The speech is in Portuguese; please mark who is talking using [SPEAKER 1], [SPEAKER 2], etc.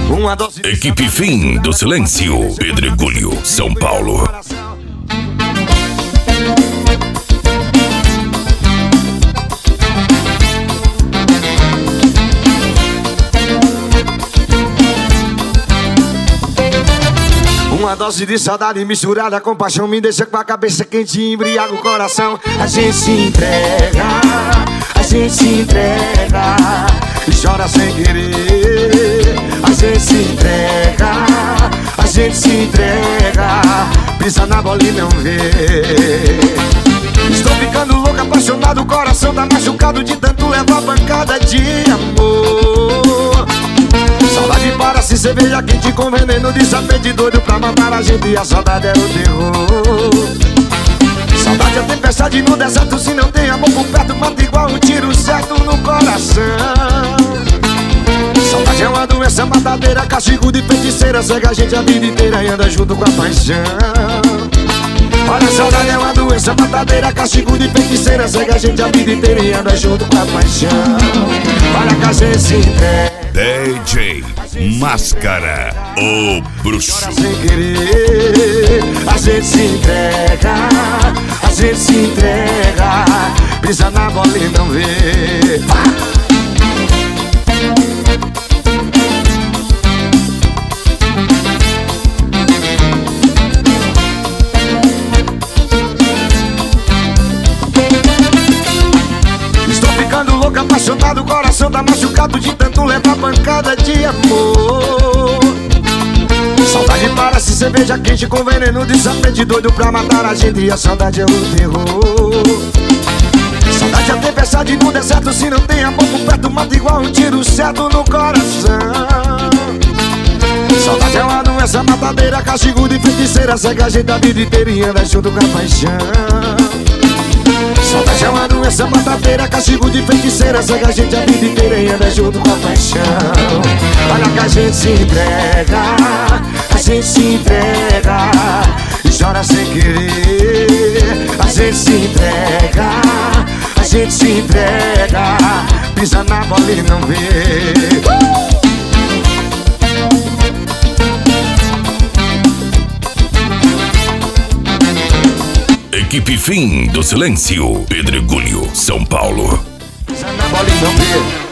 [SPEAKER 1] Uma dose de
[SPEAKER 2] Equipe Fim do Silêncio, Pedregulho, São Paulo.
[SPEAKER 1] Uma dose de saudade misturada com paixão me deixa com a cabeça quente e embriaga o coração. A gente se entrega, a gente se entrega e chora sem querer. A gente se entrega, a gente se entrega, pisa na bola e não vê. Estou ficando louco, apaixonado, o coração tá machucado de tanto levar pancada de amor. Saudade para-se cerveja quente com veneno de sapete doido pra matar a gente e a saudade é o terror. Saudade é tempestade no deserto, se não tem amor por perto mata igual um tiro certo no coração. Saudade é uma doença matadeira, castigo de feiticeira, cega a gente a vida inteira e anda junto com a paixão. Olha, a saudade é uma doença matadeira, castigo de feiticeira, cega a gente a vida inteira e anda junto com a paixão. Olha que a gente se entrega,
[SPEAKER 2] DJ Máscara, o bruxo.
[SPEAKER 1] sem querer, a gente se entrega, a gente se entrega, pisa na bola e não vê. Estou ficando louco, apaixonado, o coração tá machucado de tanto levar pancada de amor. Saudade para-se cerveja quente com veneno de sapete doido pra matar a gente e a saudade é o terror. Saudade é tempestade no deserto, se não tem amor por perto mata igual um tiro certo no coração. Saudade é uma doença matadeira, castigo de feiticeira, cega a gente a vida inteira e anda junto com a paixão. Saudade é uma doença matadeira, castigo de feiticeira, cega a gente a vida inteira e anda junto com a paixão. Olha que a gente se entrega, a gente se entrega e chora sem querer. A gente se entrega, a gente se entrega, pisa na bola e não vê.
[SPEAKER 2] Equipe Fim do Silêncio, Pedregulho, São Paulo.
[SPEAKER 1] Pisa na bola e não vê.